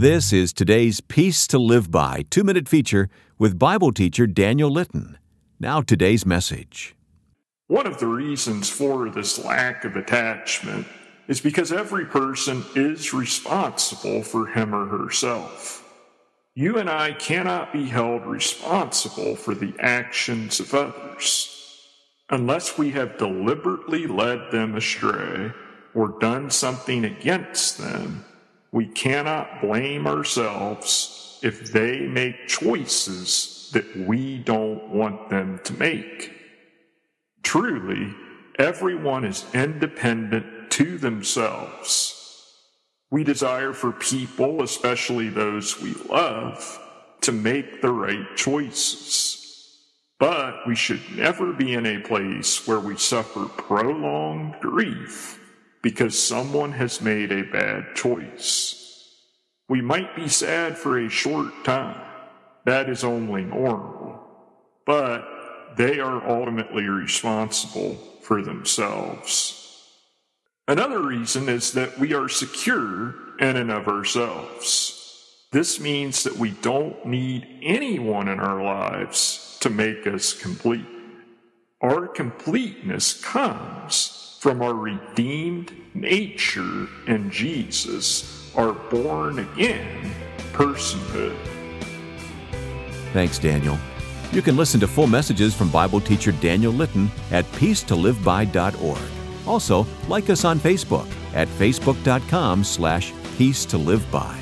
This is today's Peace to Live By 2-minute feature with Bible teacher Daniel Litton. Now today's message. One of the reasons for this lack of attachment is because every person is responsible for him or herself. You and I cannot be held responsible for the actions of others unless we have deliberately led them astray or done something against them. We cannot blame ourselves if they make choices that we don't want them to make. Truly, everyone is independent to themselves. We desire for people, especially those we love, to make the right choices. But we should never be in a place where we suffer prolonged grief because someone has made a bad choice. We might be sad for a short time. That is only normal. But they are ultimately responsible for themselves. Another reason is that we are secure in and of ourselves. This means that we don't need anyone in our lives to make us complete. Our completeness comes from our redeemed nature in Jesus, our born-again personhood. Thanks, Daniel. You can listen to full messages from Bible teacher Daniel Litton at peacetoliveby.org. Also, like us on Facebook at facebook.com/peacetoliveby.